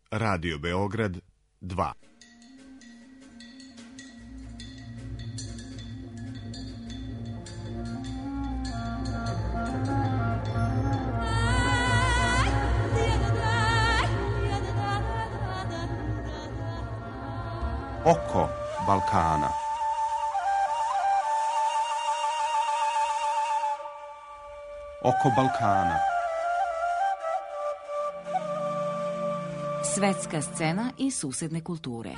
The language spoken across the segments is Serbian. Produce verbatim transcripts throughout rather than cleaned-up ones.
Radio Beograd dva. Oko Balkana. Oko Balkana. Svetska scena i susedne kulture.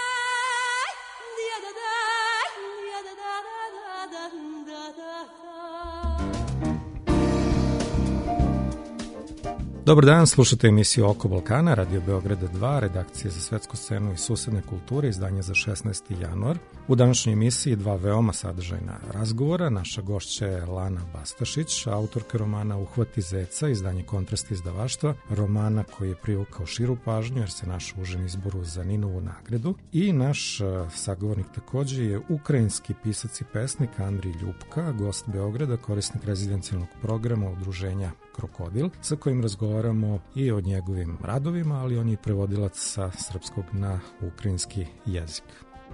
Dobar dan, slušate emisiju Oko Balkana, Radio Beograda dva, redakcije za svetsku scenu i susedne kulture, izdanje za šesnaesti januar. U današnjoj emisiji dva veoma sadržajna razgovora. Naša gošća je Lana Bastašić, autorka romana Uhvati zeca, izdanje Kontrast izdavaštva, romana koji je privukao širu pažnju jer se našao u užem izboru za Ninovu nagradu. I naš sagovornik takođe je ukrajinski pisac i pesnik Andrij Ljupka, gost Beograda, korisnik rezidencijalnog programa udruženja Krokodil, sa kojim razgovaramo i o njegovim radovima, ali on je prevodilac sa srpskog na ukrajinski jezik.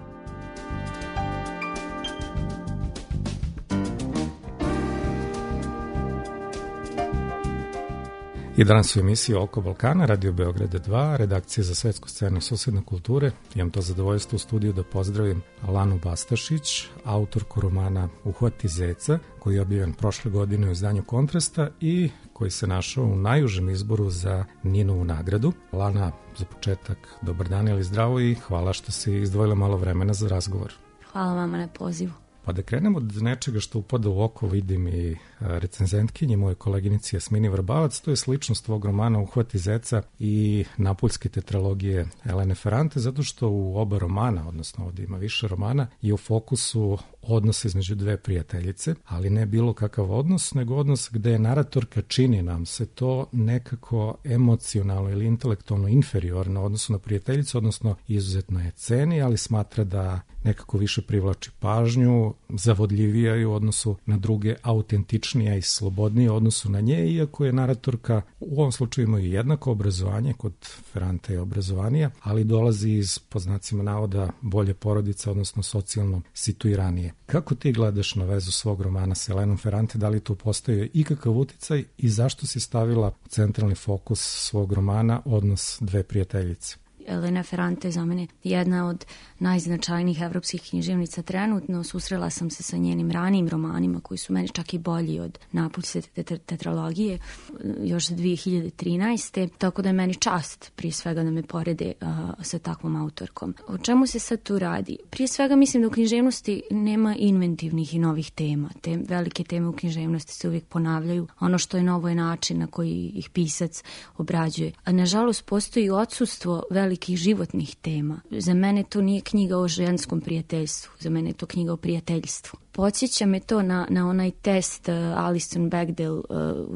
I danas u emisiji Oko Balkana, Radio Beograda dva, redakcije za svetsku scenu i susedne kulture. Imam to zadovoljstvo u studiju da pozdravim Lanu Bastašić, autorku romana Uhvati zeca, koji je objavljen prošle godine u izdanju Kontrasta i koji se našao u najužem izboru za Ninovu nagradu. Lana, za početak, dobar dan ili zdravo i hvala što si izdvojila malo vremena za razgovor. Hvala vama na pozivu. Pa da krenemo od nečega što upada u oko, vidim i recenzentkinje, moje koleginici Jasmini Vrbavac, to je sličnost tvog romana Uhvati zeca i napuljske tetralogije Elene Ferrante, zato što u oba romana, odnosno ovdje ima više romana, je u fokusu odnos između dve prijateljice, ali ne bilo kakav odnos, nego odnos gde naratorka čini nam se to nekako emocionalno ili intelektualno inferiorno odnosu na prijateljicu, odnosno izuzetno je ceni, ali smatra da nekako više privlači pažnju, zavodljivija je u odnosu na druge, autentičnija i slobodnija u odnosu na nje, iako je naratorka u ovom slučaju ima i jednako obrazovanje, kod Ferrante je obrazovanija, ali dolazi iz, po znacima navoda, bolje porodice, odnosno socijalno situiranije. Kako ti gledaš na vezu svog romana sa Elenom Ferrante, da li tu postoji ikakav uticaj i zašto si stavila u centralni fokus svog romana odnos dve prijateljice? Elena Ferrante je za mene jedna od najznačajnijih evropskih književnica trenutno. Susrela sam se sa njenim ranijim romanima koji su meni čak i bolji od napuljske tetralogije još za dve hiljade trinaeste. Tako da je meni čast prije svega da me porede uh, sa takvom autorkom. O čemu se sad tu radi? Prije svega mislim da u književnosti nema inventivnih i novih tema. Te velike teme u književnosti se uvijek ponavljaju. Ono što je novo je način na koji ih pisac obrađuje. A nažalost postoji odsustvo velikih životnih tema. Za mene to nije knjiga o ženskom prijateljstvu, za mene je to knjiga o prijateljstvu. Podsjeća me to na, na onaj test uh, Alison Bechdel uh,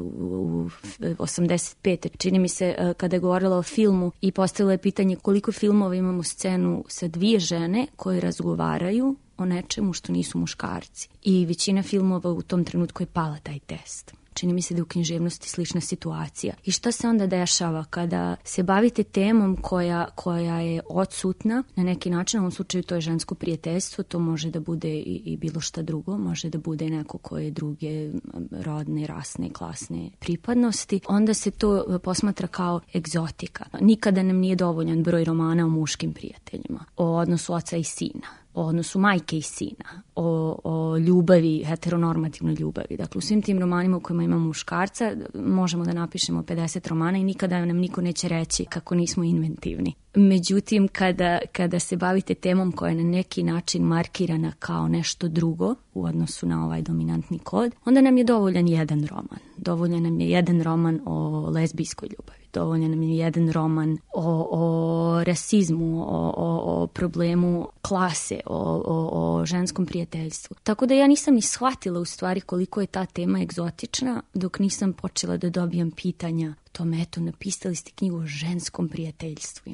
u osamdeset pete Čini mi se uh, kada je govorila o filmu i postavila je pitanje koliko filmova imamo scenu sa dvije žene koje razgovaraju o nečemu što nisu muškarci. I većina filmova u tom trenutku je pala taj test. Čini mi se da je u književnosti slična situacija. I šta se onda dešava kada se bavite temom koja, koja je odsutna na neki način, u ovom slučaju to je žensko prijateljstvo, to može da bude i, i bilo šta drugo, može da bude neko koje druge rodne, rasne, klasne pripadnosti, onda se to posmatra kao egzotika. Nikada nam nije dovoljan broj romana o muškim prijateljima, o odnosu oca i sina, o odnosu majke i sina, o, o ljubavi, heteronormativnoj ljubavi. Dakle, u svim tim romanima u kojima ima muškarca možemo da napišemo pedeset romana i nikada nam niko neće reći kako nismo inventivni. Međutim, kada, kada se bavite temom koja je na neki način markirana kao nešto drugo u odnosu na ovaj dominantni kod, onda nam je dovoljan jedan roman. Dovoljan nam je jedan roman o lezbijskoj ljubavi. Dovoljan nam je jedan roman o, o rasizmu, o, o, o problemu klase, o, o, o ženskom prijateljstvu. Tako da ja nisam ni shvatila u stvari koliko je ta tema egzotična dok nisam počela da dobijam pitanja o tome, eto, napisali ste knjigu o ženskom prijateljstvu i onda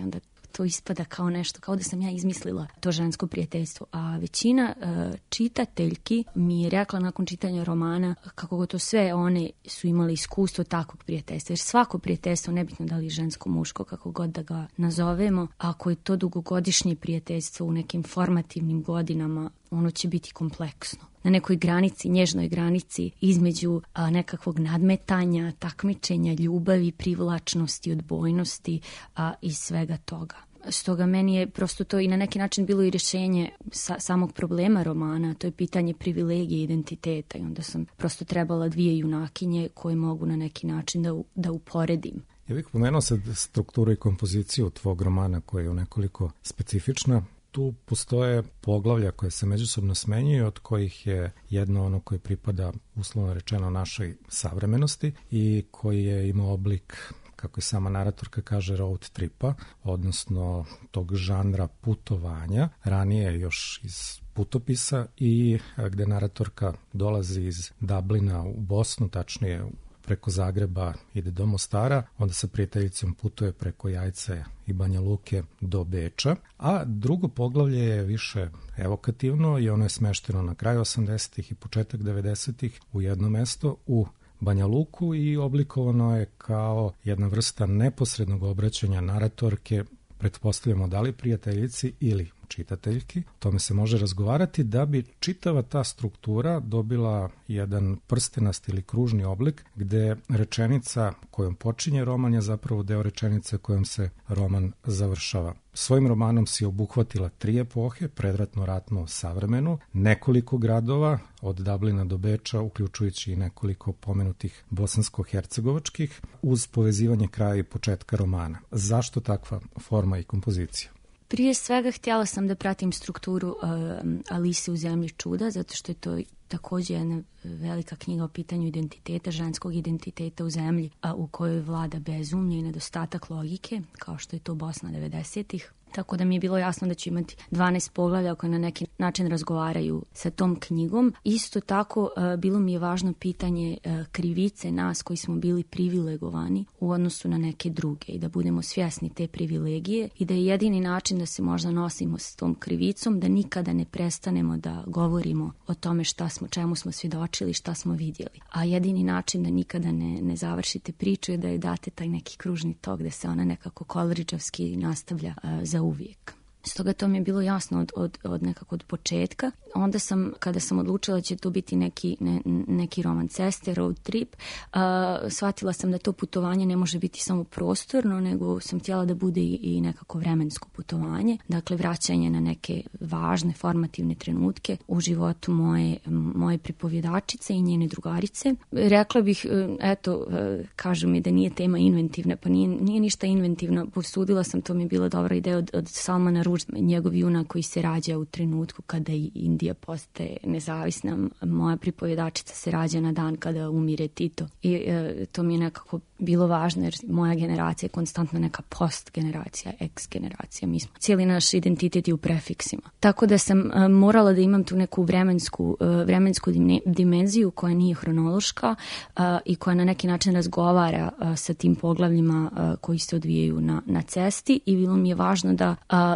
to ispada kao nešto, kao da sam ja izmislila to žensko prijateljstvo. A većina uh, čitateljki mi je rekla nakon čitanja romana kako gotovo sve one su imali iskustvo takvog prijateljstva. Jer svako prijateljstvo, nebitno da li je žensko, muško, kako god da ga nazovemo, ako je to dugogodišnje prijateljstvo u nekim formativnim godinama, ono će biti kompleksno. Na nekoj granici, nježnoj granici između a, nekakvog nadmetanja, takmičenja, ljubavi, privlačnosti, odbojnosti a, i svega toga. Stoga meni je prosto to i na neki način bilo i rješenje sa, samog problema romana, to je pitanje privilegije, identiteta i onda sam prosto trebala dvije junakinje koje mogu na neki način da, da uporedim. Ja bih pomenuo sad strukturu i kompoziciju tvog romana koja je u nekoliko specifična. Tu postoje poglavlja koje se međusobno smenjuju, od kojih je jedno ono koje pripada uslovno rečeno našoj savremenosti i koji je imao oblik, kako i sama naratorka kaže, road tripa, odnosno tog žanra putovanja, ranije još iz putopisa i gde naratorka dolazi iz Dublina u Bosnu, tačnije preko Zagreba ide do Mostara, onda sa prijateljicom putuje preko Jajce i Banja Luke do Beča, a drugo poglavlje je više evokativno i ono je smešteno na kraju osamdesetih i početak devedesetih u jedno mesto u Banja Luku i oblikovano je kao jedna vrsta neposrednog obraćanja naratorke, pretpostavljamo da li prijateljici ili čitateljki. O tome se može razgovarati da bi čitava ta struktura dobila jedan prstenast ili kružni oblik gde rečenica kojom počinje roman je zapravo deo rečenice kojom se roman završava. Svojim romanom si obuhvatila tri epohe, predratno, ratno, savremenu, nekoliko gradova od Dublina do Beča, uključujući i nekoliko pomenutih bosansko-hercegovačkih, uz povezivanje kraja i početka romana. Zašto takva forma i kompozicija? Prije svega htjela sam da pratim strukturu uh, Alise u zemlji čuda, zato što je to također jedna velika knjiga o pitanju identiteta, ženskog identiteta u zemlji, a u kojoj vlada bezumlje i nedostatak logike, kao što je to Bosna devedesetih. Tako da mi je bilo jasno da ću imati dvanaest poglavlja koje na neki način razgovaraju sa tom knjigom. Isto tako uh, bilo mi je važno pitanje uh, krivice nas koji smo bili privilegovani u odnosu na neke druge i da budemo svjesni te privilegije i da je jedini način da se možda nosimo s tom krivicom, da nikada ne prestanemo da govorimo o tome šta smo, čemu smo svjedočili, šta smo vidjeli. A jedini način da nikada ne, ne završite priču je da je date taj neki kružni tok, da se ona nekako kolridžovski nastavlja uh, za uvijek. Stoga to mi je bilo jasno od, od, od nekako od početka. Onda sam, kada sam odlučila da će to biti neki, ne, neki roman ceste, road trip, uh, shvatila sam da to putovanje ne može biti samo prostorno, nego sam htjela da bude i, i nekako vremensko putovanje. Dakle, vraćanje na neke važne formativne trenutke u životu moje, moje pripovjedačice i njene drugarice. Rekla bih, eto, kažu mi da nije tema inventivna, pa nije, nije ništa inventivno. Posudila sam, to mi je bila dobra ideja od, od Salmana Rushdija, njegov junak koji se rađa u trenutku kada i Indija postaje nezavisna. Moja pripovjedačica se rađa na dan kada umire Tito. I e, to mi je nekako bilo važno jer moja generacija je konstantno neka post generacija, ex generacija. Mi smo cijeli naš identitet je u prefiksima. Tako da sam e, morala da imam tu neku vremensku, e, vremensku dimenziju koja nije hronološka e, i koja na neki način razgovara e, sa tim poglavljima e, koji se odvijaju na, na cesti i bilo mi je važno da, e,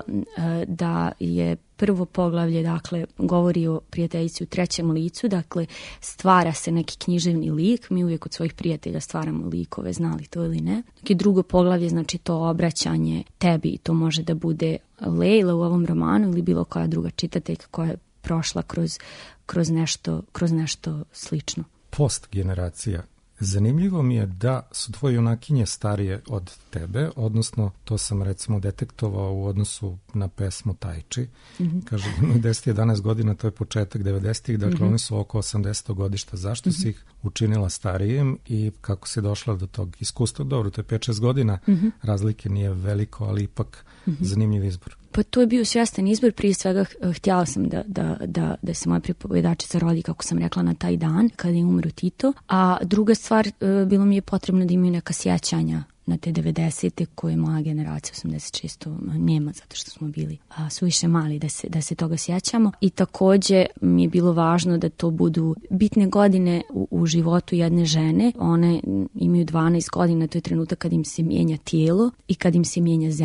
da je prvo poglavlje, dakle, govori o prijateljici u trećem licu, dakle, stvara se neki književni lik, mi uvijek od svojih prijatelja stvaramo likove, znali to ili ne. Dok je drugo poglavlje, znači to obraćanje tebi, to može da bude Lejla u ovom romanu ili bilo koja druga čitateljka koja je prošla kroz, kroz, nešto, kroz nešto slično. Post generacija. Zanimljivo mi je da su tvoje junakinje starije od tebe, odnosno to sam recimo detektovao u odnosu na pesmu Tajči. Mm-hmm. Kaže, imaju deset jedanaest godina, to je početak devedesetih, dakle mm-hmm. oni su oko osamdeset godišta. Zašto mm-hmm. si ih učinila starijim i kako si došla do tog iskustva? Dobro, to je pet šest godina, mm-hmm. razlike nije veliko, ali ipak mm-hmm. zanimljiv izbor. Pa to je bio svjestan izbor, prije svega htjela sam da, da, da, da se moja pripovjedačica rodi, kako sam rekla, na taj dan kada je umro Tito, a druga stvar, bilo mi je potrebno da imaju neka sjećanja na te devedesete koje moja generacija osamdeset šest nema, zato što smo bili a, suviše mali da se, da se toga sjećamo. I također mi je bilo važno da to budu bitne godine u, u životu jedne žene. One imaju dvanaest godina, to je trenutak kad im se mijenja tijelo i kad im se mijenja zemlja.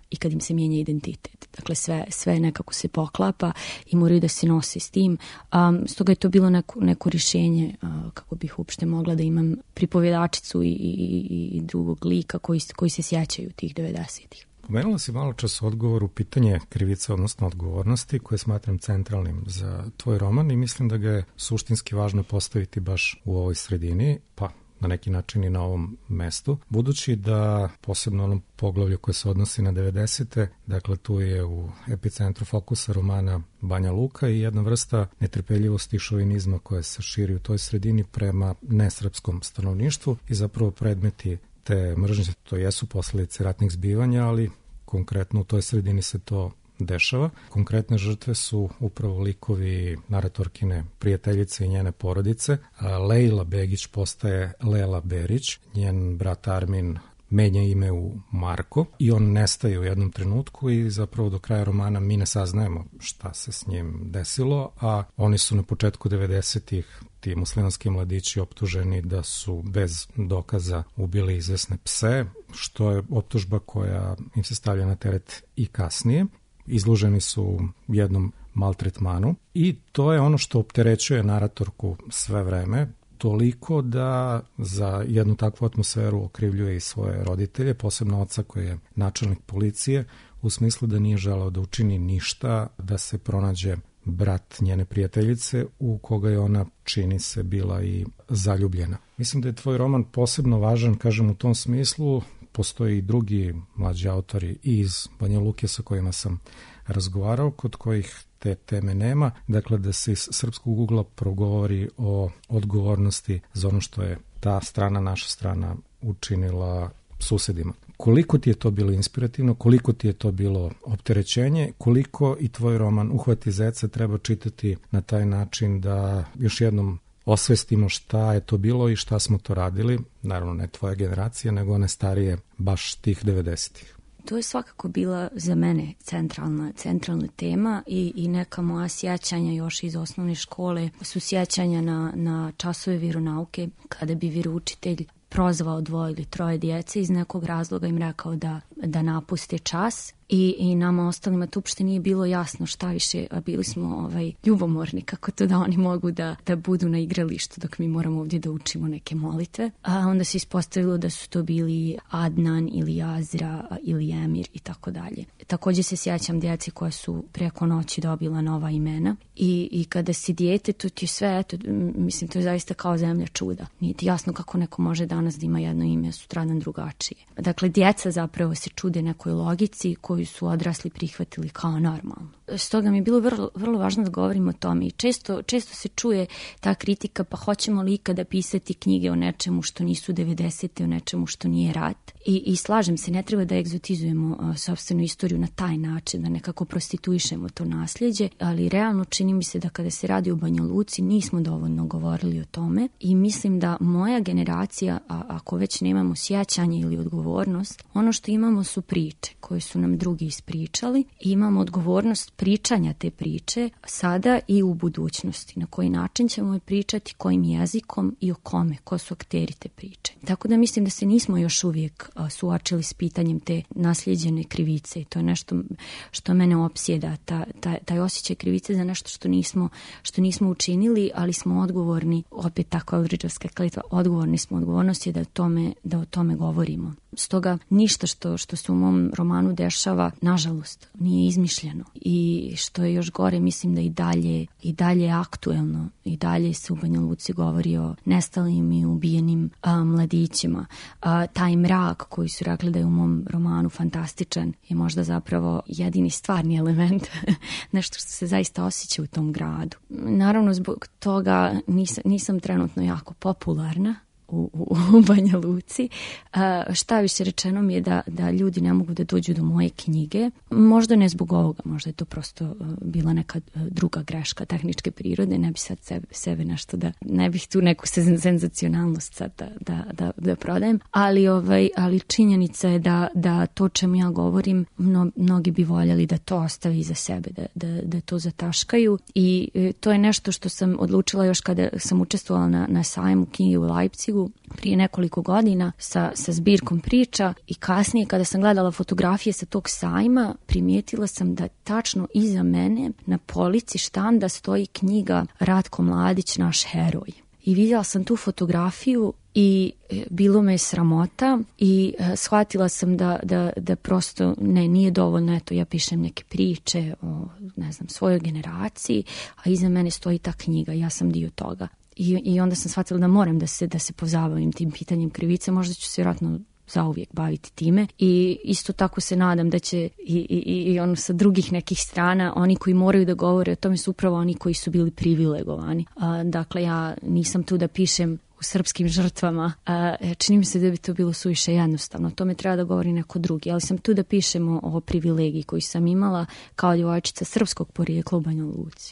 i kad im se mijenja identitet. Dakle, sve, sve nekako se poklapa i moraju da se nose s tim. Um, stoga je to bilo neko, neko rješenje uh, kako bih uopšte mogla da imam pripovjedačicu i, i, i drugog lika koji, koji se sjećaju tih devedesetih. Pomenula si malo čas odgovor u pitanje krivice, odnosno odgovornosti, koje smatram centralnim za tvoj roman i mislim da ga je suštinski važno postaviti baš u ovoj sredini, pa na neki način i na ovom mestu, budući da posebno onom poglavlju koje se odnosi na devedesete, dakle tu je u epicentru fokusa romana Banja Luka i jedna vrsta netrpeljivosti i šovinizma koja se širi u toj sredini prema nesrpskom stanovništvu i zapravo predmeti te mržnje, to jesu posledice ratnih zbivanja, ali konkretno u toj sredini se to dešava. Konkretne žrtve su upravo likovi naratorkine prijateljice i njene porodice. Lejla Begić postaje Lela Berić, njen brat Armin menja ime u Marko i on nestaje u jednom trenutku i zapravo do kraja romana mi ne saznajemo šta se s njim desilo, a oni su na početku devedesetih ti muslimanski mladići optuženi da su bez dokaza ubili izvesne pse, što je optužba koja im se stavlja na teret i kasnije. Izloženi su jednom maltretmanu i to je ono što opterećuje naratorku sve vreme, toliko da za jednu takvu atmosferu okrivljuje i svoje roditelje, posebno oca koji je načelnik policije, u smislu da nije želeo da učini ništa, da se pronađe brat njene prijateljice u koga je ona, čini se, bila i zaljubljena. Mislim da je tvoj roman posebno važan, kažem, u tom smislu. Postoji i drugi mlađi autori iz Banja Luke sa kojima sam razgovarao, kod kojih te teme nema. Dakle, da se iz srpskog ugla progovori o odgovornosti za ono što je ta strana, naša strana, učinila susedima. Koliko ti je to bilo inspirativno, koliko ti je to bilo opterećenje, koliko i tvoj roman Uhvati zeca treba čitati na taj način da još jednom osvestimo šta je to bilo i šta smo to radili, naravno ne tvoja generacija, nego one starije baš tih devedesetih. To je svakako bila za mene centralna, centralna tema i, i neka moja sjećanja još iz osnovne škole su sjećanja na, na časove vjeronauke, kada bi vjeroučitelj prozvao dvoje ili troje djece, iz nekog razloga im rekao da, da napuste čas. I, i nama ostalima to uopšte nije bilo jasno šta više, a bili smo ovaj, ljubomorni kako to da oni mogu da, da budu na igralištu dok mi moramo ovdje da učimo neke molitve. A onda se ispostavilo da su to bili Adnan ili Azra ili Emir i tako dalje. Također se sjećam djeci koja su preko noći dobila nova imena i, i kada si dijete, to ti sve, eto, mislim, to je zaista kao zemlja čuda. Nije ti jasno kako neko može danas da ima jedno ime, sutradan drugačije. Dakle, djeca zapravo se čude nekoj logici koju su odrasli prihvatili kao normalno. Stoga mi je bilo vrlo, vrlo važno da govorim o tome i često, često se čuje ta kritika, pa hoćemo li ikada pisati knjige o nečemu što nisu devedesete, o nečemu što nije rat. I, i slažem se, ne treba da egzotizujemo uh, sopstvenu istoriju na taj način, da nekako prostituišemo to nasljeđe, ali realno čini mi se da kada se radi o Banja Luci nismo dovoljno govorili o tome i mislim da moja generacija, a ako već nemamo sjećanje ili odgovornost, ono što imamo su priče koje su nam drugi ispričali i imamo odgovornost pričanja te priče sada i u budućnosti. Na koji način ćemo je pričati, kojim jezikom i o kome, ko su akteri te priče. Tako da mislim da se nismo još uvijek a, suočili s pitanjem te naslijeđene krivice i to je nešto što mene opsjeda, ta, ta, taj osjećaj krivice za nešto što nismo, što nismo učinili, ali smo odgovorni, opet tako Elridžovska kletva, odgovorni smo, odgovornost je da o tome, da o tome govorimo. Stoga ništa što, što se u mom romanu dešava, nažalost, nije izmišljeno. I što je još gore, mislim da i dalje, i dalje je aktuelno. I dalje se u Banja Luci govori o nestalim i ubijenim a, mladićima. A, taj mrak koji su rekli da je u mom romanu fantastičan je možda zapravo jedini stvarni element. Nešto što se zaista osjeća u tom gradu. Naravno, zbog toga nisam, nisam trenutno jako popularna u, u, u Banja Luci. A, šta više rečeno mi je da, da ljudi ne mogu da dođu do moje knjige. Možda ne zbog ovoga, možda je to prosto uh, bila neka uh, druga greška tehničke prirode. Ne bi sad sebe, sebe nešto da, ne bih tu neku senzacionalnost sad da, da, da, da prodajem. Ali, ovaj, ali činjenica je da, da to čemu ja govorim, mno, mnogi bi voljeli da to ostavi iza sebe, da, da, da to zataškaju. I uh, to je nešto što sam odlučila još kada sam učestvovala na, na sajmu knjige u Leipzigu. knjigu prije nekoliko godina sa, sa zbirkom priča i kasnije kada sam gledala fotografije sa tog sajma, primijetila sam da tačno iza mene na polici štanda stoji knjiga Ratko Mladić, naš heroj. I vidjela sam tu fotografiju i bilo me je sramota i shvatila sam da, da, da prosto ne, nije dovoljno, eto ja pišem neke priče o, ne znam, svojoj generaciji, a iza mene stoji ta knjiga, ja sam dio toga. I, i onda sam shvatila da moram da se, da se pozabavim tim pitanjem krivice, možda ću se vjerojatno zauvijek baviti time i isto tako se nadam da će i, i, i ono sa drugih nekih strana, oni koji moraju da govore o tome su upravo oni koji su bili privilegovani. A, dakle, ja nisam tu da pišem u srpskim žrtvama, a, čini mi se da bi to bilo suviše jednostavno, o tome treba da govori neko drugi, ali sam tu da pišem o, o privilegiji koju sam imala kao djevojčica srpskog porijekla u Banja Luci.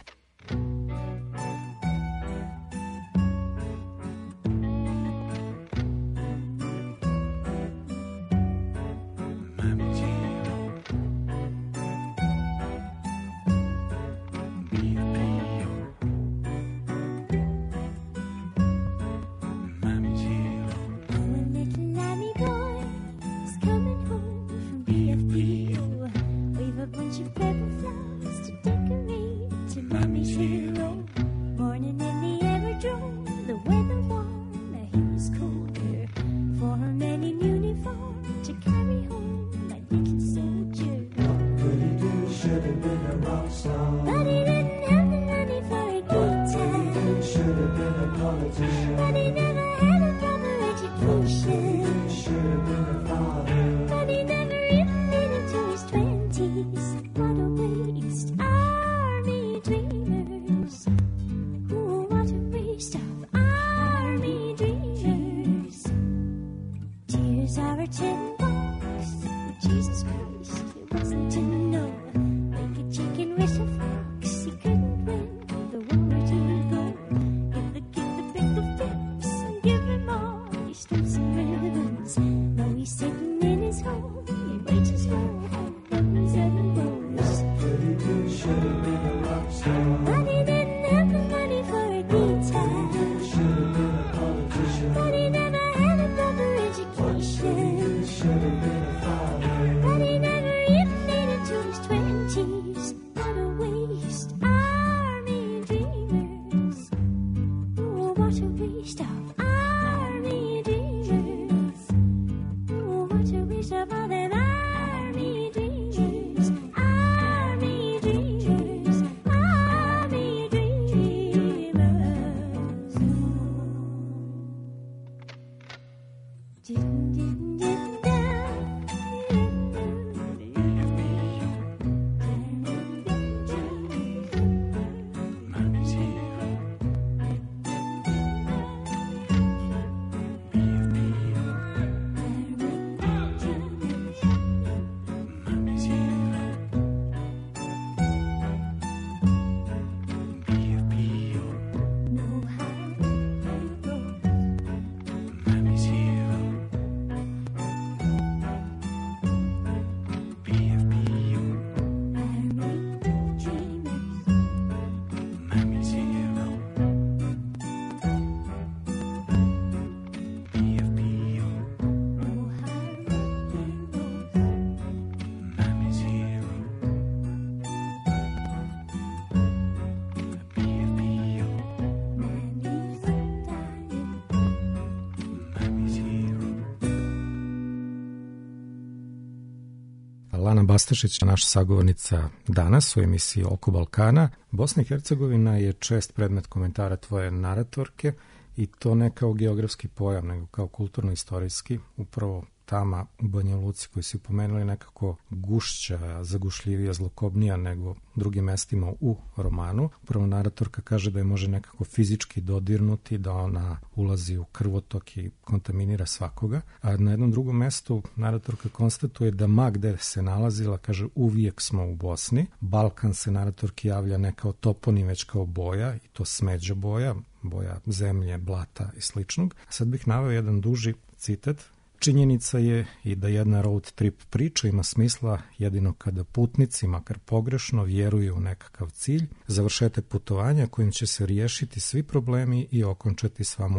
Lana Bastašić, naša sagovornica danas u emisiji Oko Balkana. Bosna i Hercegovina je čest predmet komentara tvoje naratorke i to ne kao geografski pojam, nego kao kulturno-istorijski. Upravo tama u Banja Luci koju si pomenuli nekako gušća, zagušljivija, zlokobnija nego drugim mestima u romanu. Upravo naratorka kaže da je može nekako fizički dodirnuti, da ona ulazi u krvotok i kontaminira svakoga. A na jednom drugom mestu naratorka konstatuje da ma gde se nalazila, kaže, uvijek smo u Bosni. Balkan se naratorki javlja ne kao toponim, već kao boja, i to smeđa boja, boja zemlje, blata i sličnog. A sad bih naveo jedan duži citat. Činjenica je i da jedna road trip priča ima smisla jedino kada putnici, makar pogrešno, vjeruju u nekakav cilj, završetak putovanja kojim će se riješiti svi problemi i okončati sva muka.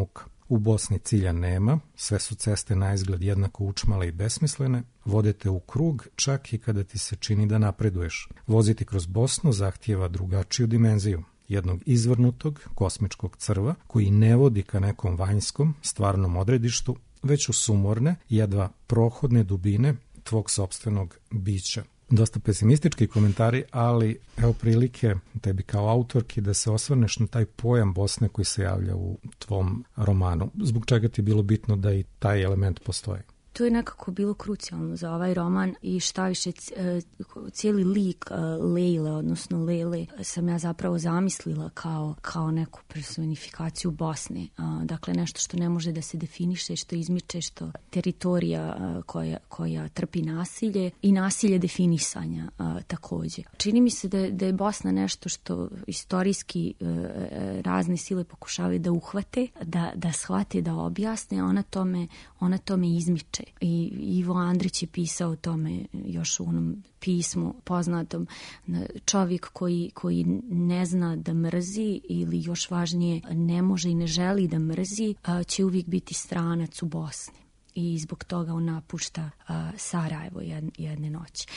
U Bosni cilja nema, sve su ceste na izgled jednako učmale i besmislene, vodete u krug čak i kada ti se čini da napreduješ. Voziti kroz Bosnu zahtijeva drugačiju dimenziju, jednog izvrnutog kosmičkog crva koji ne vodi ka nekom vanjskom, stvarnom odredištu, već u sumorne, jedva prohodne dubine tvog sopstvenog bića. Dosta pesimistički komentari, ali evo prilike tebi kao autorki da se osvrneš na taj pojam Bosne koji se javlja u tvom romanu. Zbog čega ti je bilo bitno da i taj element postoji? To je nekako bilo krucijalno za ovaj roman i šta više cijeli lik Lejle, odnosno Lele, sam ja zapravo zamislila kao, kao neku personifikaciju Bosne. Dakle, nešto što ne može da se definiše, što izmiče, što teritorija koja, koja trpi nasilje i nasilje definisanja takođe. Čini mi se da, da je Bosna nešto što istorijski razne sile pokušavaju da uhvate, da, da shvate, da objasne, a ona tome, ona tome izmiče. I Ivo Andrić je pisao o tome još u onom pismu poznatom. Čovjek koji, koji ne zna da mrzi ili još važnije ne može i ne želi da mrzi će uvijek biti stranac u Bosni. I zbog toga on napušta uh, Sarajevo jedne, jedne noći.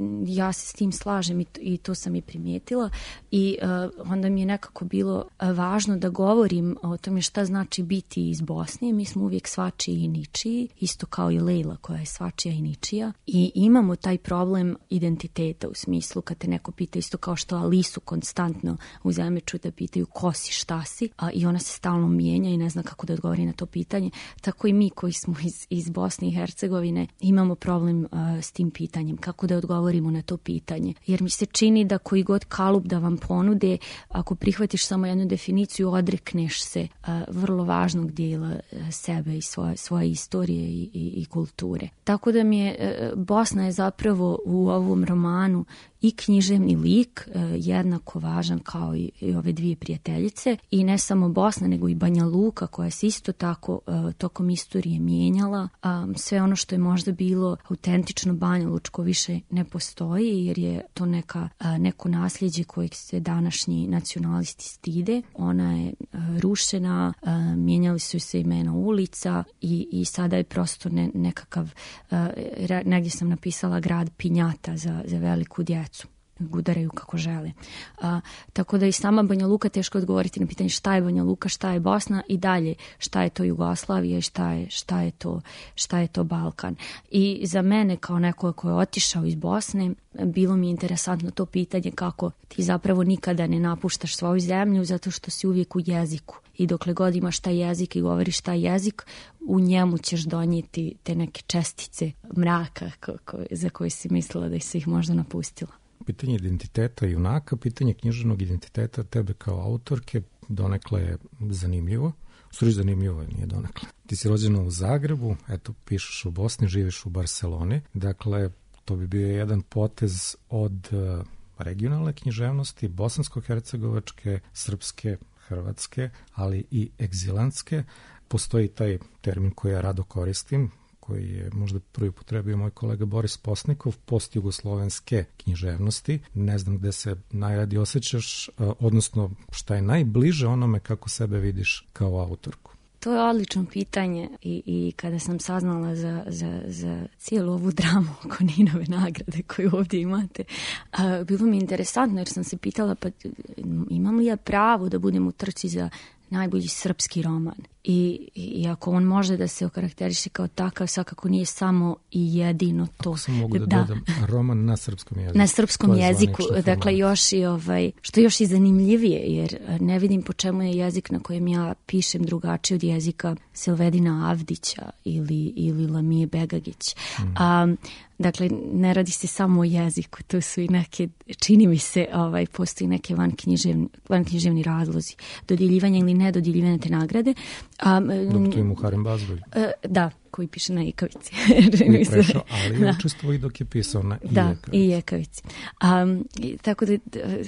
Ja se s tim slažem i to, i to sam i primijetila i uh, onda mi je nekako bilo uh, važno da govorim o tome šta znači biti iz Bosne. Mi smo uvijek svačiji i ničiji, isto kao i Lejla koja je svačija i ničija i imamo taj problem identiteta u smislu kad te neko pita isto kao što Alisu konstantno u Zemljiču da pitaju ko si, šta si a, i ona se stalno mijenja i ne zna kako da odgovori na to pitanje. Tako i mi koji smo iz iz Bosne i Hercegovine imamo problem uh, s tim pitanjem, kako da odgovorimo na to pitanje. Jer mi se čini da koji god kalup da vam ponude, ako prihvatiš samo jednu definiciju, odrekneš se uh, vrlo važnog dijela uh, sebe i svoje, svoje istorije i, i, i kulture. Tako da mi je, uh, Bosna je zapravo u ovom romanu i književni lik, jednako važan kao i, i ove dvije prijateljice. I ne samo Bosna, nego i Banja Luka koja se isto tako uh, tokom istorije mijenjala. Um, sve ono što je možda bilo autentično Banja Lučko više ne postoji jer je to neka, uh, neko nasljeđe kojeg se današnji nacionalisti stide. Ona je uh, rušena, uh, mijenjali su se imena ulica i, i sada je prosto ne, nekakav, uh, negdje sam napisala grad pinjata za, za veliku djecu. Gudaraju kako žele. A, tako da i sama Banja Luka teško odgovoriti na pitanje šta je Banja Luka, šta je Bosna i dalje šta je to Jugoslavija i šta je, šta je to, šta je to Balkan. I za mene kao neko ko je otišao iz Bosne bilo mi je interesantno to pitanje kako ti zapravo nikada ne napuštaš svoju zemlju zato što si uvijek u jeziku. I dokle god imaš taj jezik i govoriš taj jezik, u njemu ćeš donijeti te neke čestice mraka ko, ko, za koje si mislila da si ih možda napustila. Pitanje identiteta junaka, pitanje književnog identiteta tebe kao autorke donekle je zanimljivo. Suriš zanimljivo, nije donekle. Ti si rođena u Zagrebu, eto, pišeš u Bosni, živiš u Barseloni. Dakle, to bi bio jedan potez od regionalne književnosti, bosansko-hercegovačke, srpske, hrvatske, ali i egzilantske. Postoji taj termin koji ja rado koristim, koji je možda prvi upotrebio moj kolega Boris Posnikov, postjugoslovenske književnosti. Ne znam gde se najradi osjećaš, odnosno šta je najbliže onome kako sebe vidiš kao autorku. To je odlično pitanje i, i kada sam saznala za, za, za cijelu ovu dramu oko Ninove nagrade koju ovdje imate, a, bilo mi interesantno jer sam se pitala pa imam li ja pravo da budem u trci za najbolji srpski roman. I, i ako on može da se okarakteriše kao takav, svakako nije samo i jedino to. Ako sam mogu da, da dodam, roman na srpskom jeziku. Na srpskom jeziku, dakle još i ovaj, što još i zanimljivije, jer ne vidim po čemu je jezik na kojem ja pišem drugačiji od jezika Silvedina Avdića ili, ili Lamije Begagić. Mm. A, dakle, ne radi se samo o jeziku, tu su i neke, čini mi se, ovaj, postoji neke van književni, van književni razlozi, dodjeljivanja ili nedodjeljivanja te nagrade. Um, Dok tu je Muharrem Bazbolj. Uh, da, koji piše na Ikavici. Nije prešao, ali je učestvovao i dok je pisao na da, Ikavici. Da, i Ikavici. Um, tako da,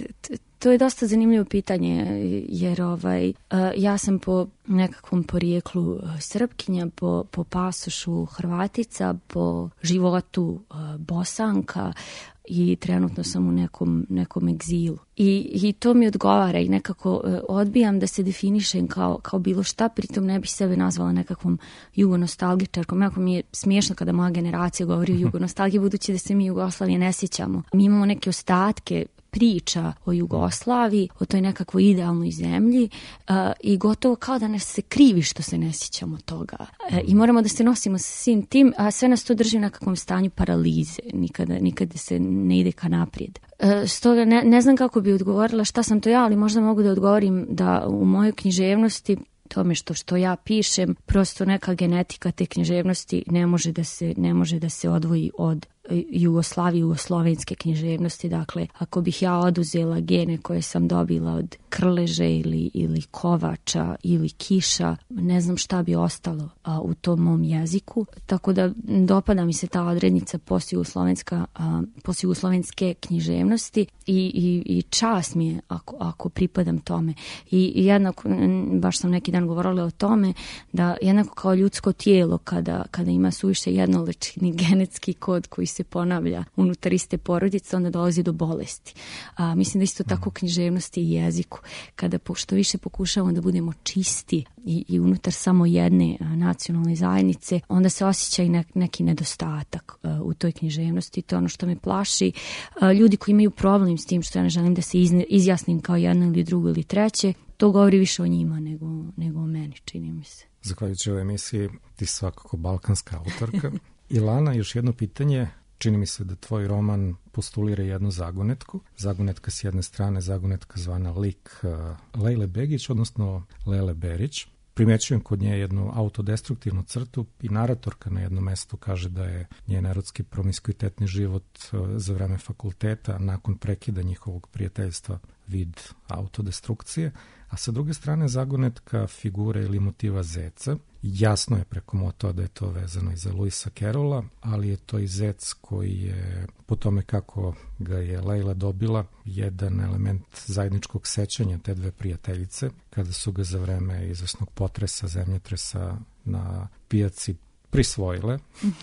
to je dosta zanimljivo pitanje, jer ovaj, uh, ja sam po nekakvom porijeklu Srpkinja, po, po pasošu Hrvatica, po životu uh, Bosanka, i trenutno sam u nekom, nekom egzilu. I, I to mi odgovara i nekako uh, odbijam da se definišem kao, kao bilo šta, pritom ne bih sebe nazvala nekakvom jugonostalgičarkom. Jako mi je smiješno kada moja generacija govori o jugonostalgiji, budući da se mi Jugoslavije ne sjećamo. Mi imamo neke ostatke priča o Jugoslaviji, o toj nekakvoj idealnoj zemlji uh, i gotovo kao da nas se krivi što se ne sjećamo toga. Uh, I moramo da se nosimo sa svim tim, a sve nas to drži u nekakvom stanju paralize. Nikada, nikada se ne ide ka naprijed. Uh, stoga ne, ne znam kako bi odgovorila šta sam to ja, ali možda mogu da odgovorim da u mojoj književnosti tome što što ja pišem, prosto neka genetika te književnosti ne može da se ne može da se odvoji od Jugoslavije, jugoslovenske književnosti. Dakle, ako bih ja oduzela gene koje sam dobila od Krleže ili, ili Kovača ili Kiša, ne znam šta bi ostalo a, u tom mom jeziku. Tako da dopada mi se ta odrednica postjugoslovenska, a, postjugoslovenske književnosti i, i, i čast mi je ako, ako pripadam tome. I, i jednako, baš sam neki dan govorila o tome, da jednako kao ljudsko tijelo kada, kada ima suviše jednolični genetski kod koji se ponavlja unutar iste porodice, onda dolazi do bolesti. A, mislim da isto tako književnosti i jeziku. Kada što više pokušavamo da budemo čisti i, i unutar samo jedne a, nacionalne zajednice, onda se osjeća i ne, neki nedostatak a, u toj književnosti. To je ono što me plaši. A, ljudi koji imaju problem s tim što ja ne želim da se izne, izjasnim kao jedno ili drugo ili treće, to govori više o njima nego, nego o meni, čini mi se. Zahvaljujući ovoj emisiji, ti svakako balkanska autorka. Ilana, još jedno pitanje. Čini mi se da tvoj roman postulira jednu zagonetku. Zagonetka s jedne strane, zagonetka zvana lik uh, Lejle Begić, odnosno Lele Berić. Primećujem kod nje jednu autodestruktivnu crtu i naratorka na jednom mestu kaže da je njen erotski promiskuitetni život uh, za vreme fakulteta nakon prekida njihovog prijateljstva vid autodestrukcije, a sa druge strane zagonetka figure ili motiva zeca. Jasno je preko motoa da je to vezano i za Luisa Carrolla, ali je to i zec koji je, po tome kako ga je Lejla dobila, jedan element zajedničkog sećanja te dve prijateljice, kada su ga za vreme izvesnog potresa, zemljotresa na pijaci prisvojile,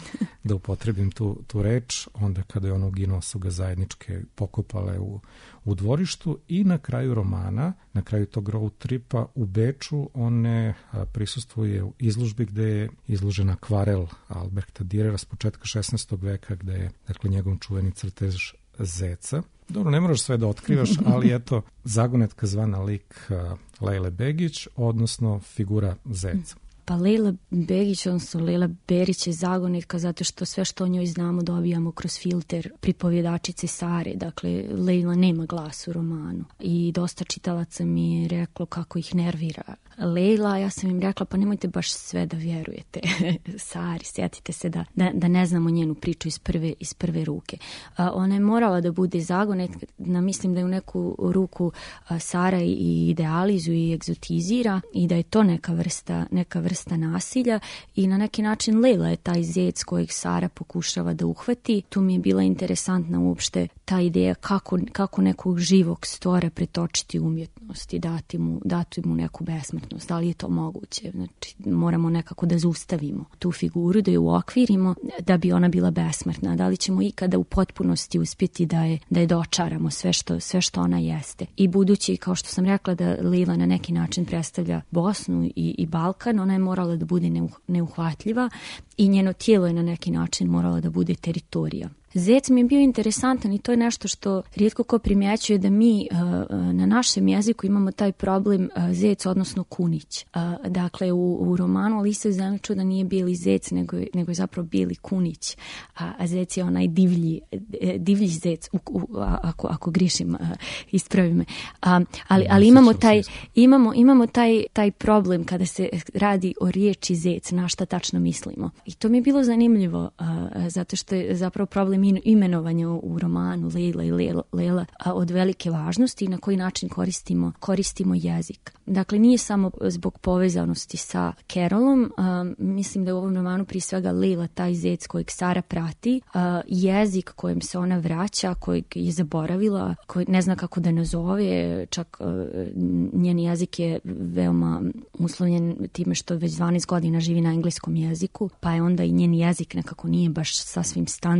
da upotrebim tu, tu reč, onda kada je on uginuo su ga zajedničke pokopale u, u dvorištu i na kraju romana, na kraju tog road tripa u Beču one a, prisustvuje u izložbi gde je izložen akvarel Albrehta Dürera s početka šesnaestog veka gde je, dakle, njegov čuveni crtež zeca. Dobro, ne moraš sve da otkrivaš, ali eto, zagonetka zvana lik a, Lejle Begić, odnosno figura zeca. Pa Lejla Begić, odnosno Lejla Berić je zagonetka zato što sve što o njoj znamo dobijamo kroz filter pripovjedačice Sare. Dakle, Lejla nema glas u romanu i dosta čitalaca mi je reklo kako ih nervira Lejla. Ja sam im rekla, pa nemojte baš sve da vjerujete Sari, sjetite se da, da, da ne znamo njenu priču iz prve, iz prve ruke. A, ona je morala da bude zagonetka, mislim da je u neku ruku a, Sara i idealizuje i egzotizira i da je to neka vrsta, neka vrsta nasilja i na neki način Lejla je taj zec kojeg Sara pokušava da uhvati. Tu mi je bila interesantna uopšte ta ideja kako, kako nekog živog stvora pretočiti u umjetnost i dati mu, dati mu neku besmrtnost. Da li je to moguće? Znači, moramo nekako da zaustavimo tu figuru, da je uokvirimo da bi ona bila besmrtna. Da li ćemo ikada u potpunosti uspjeti da je, da je dočaramo sve što, sve što ona jeste. I budući, kao što sam rekla, da Lejla na neki način predstavlja Bosnu i, i Balkan, ona je morala da bude neuhvatljiva i njeno tijelo je na neki način moralo da bude teritorija. Zec mi je bio interesantan i to je nešto što rijetko ko primjećuje, da mi uh, na našem jeziku imamo taj problem uh, zec, odnosno kunić. Uh, dakle, u, u romanu Alisa u zemlji čuda nije bili zec, nego, nego je zapravo bili kunić. A, a zec je onaj divlji, divlji zec, u, u, ako, ako grišim, uh, ispravi me. Uh, ali ali imamo, taj, imamo, imamo taj, taj problem kada se radi o riječi zec, na šta tačno mislimo. I to mi je bilo zanimljivo, uh, zato što je zapravo problem imenovanja u romanu Lejla i Lela, Lela od velike važnosti i na koji način koristimo, koristimo jezik. Dakle, nije samo zbog povezanosti sa Carrollom, um, mislim da je u ovom romanu prije svega Lejla taj zec kojeg Sara prati, uh, jezik kojem se ona vraća, kojeg je zaboravila, koji ne zna kako da nazove, čak uh, njen jezik je veoma uslovljen time što već dvanaest godina živi na engleskom jeziku, pa je onda i njen jezik nekako nije baš sasvim standardan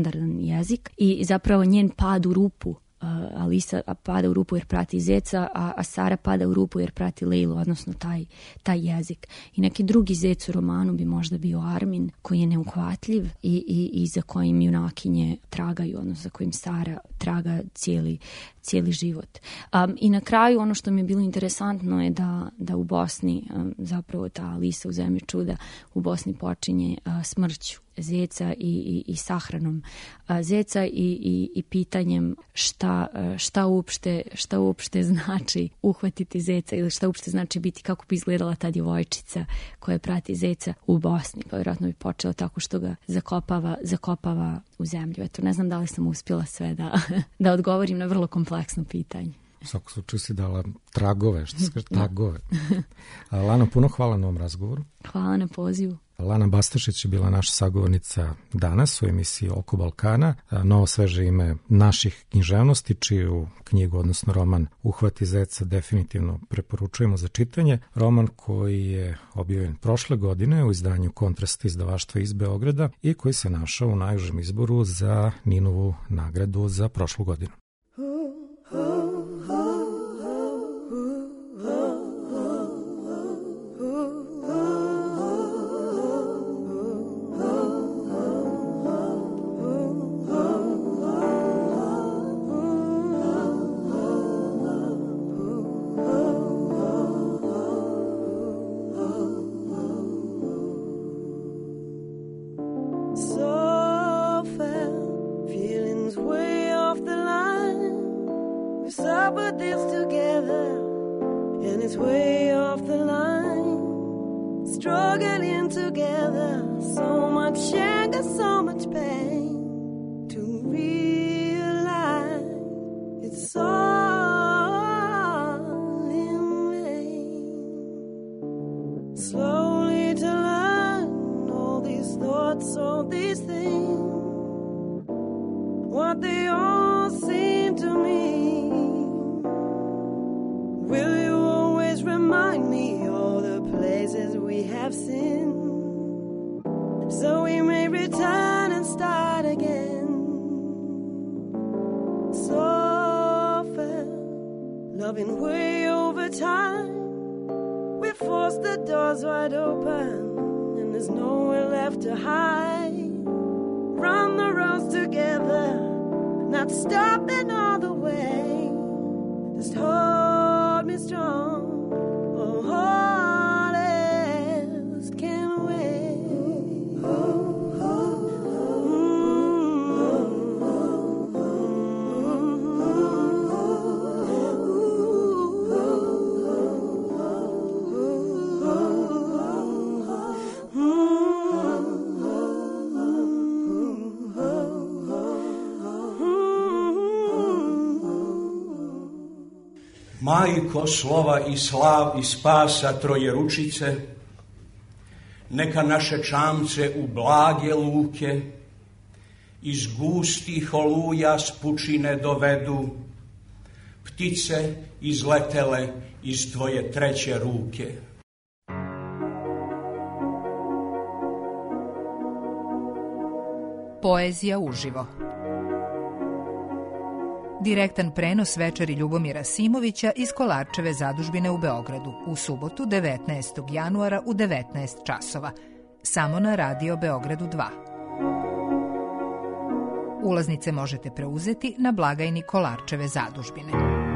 jezik i zapravo njen pad u rupu. Alisa pada u rupu jer prati zeca, a, a Sara pada u rupu jer prati Leilu, odnosno taj, taj jezik. I neki drugi zec u romanu bi možda bio Armin, koji je neuhvatljiv i, i, i za kojim junakinje tragaju, odnosno za kojim Sara traga cijeli, cijeli život. Um, I na kraju ono što mi je bilo interesantno je da, da u Bosni, um, zapravo ta Alisa u zemlji čuda, u Bosni počinje uh, smrću zeca i, i, i sahranom a, zeca i, i, i pitanjem šta, šta, uopšte, šta uopšte znači uhvatiti zeca ili šta uopšte znači biti, kako bi izgledala ta djevojčica koja prati zeca u Bosni. Pa vjerojatno bi počela tako što ga zakopava, zakopava u zemlju. Eto, ne znam da li sam uspjela sve da, da odgovorim na vrlo kompleksno pitanje. U svakom slučaju si dala tragove, što se kaže, tragove. Lana, puno hvala na ovom razgovoru. Hvala na pozivu. Lana Bastašić je bila naša sagovornica danas u emisiji Oko Balkana. Novo sveže ime naših književnosti, čiju knjigu, odnosno roman Uhvati zeca definitivno preporučujemo za čitanje. Roman koji je objavljen prošle godine u izdanju Kontrast izdavaštva iz Beograda i koji se našao u najužem izboru za Ninovu nagradu za prošlu godinu. Majko slova i slav i spasa troje ručice, neka naše čamce u blage luke iz gustih oluja s pučine dovedu, ptice izletele iz tvoje treće ruke. Poezija uživo. Direktan prenos večeri Ljubomira Simovića iz Kolarčeve zadužbine u Beogradu u subotu devetnaestog januara u devetnaest časova. Samo na Radio Beogradu dva. Ulaznice možete preuzeti na blagajni Kolarčeve zadužbine.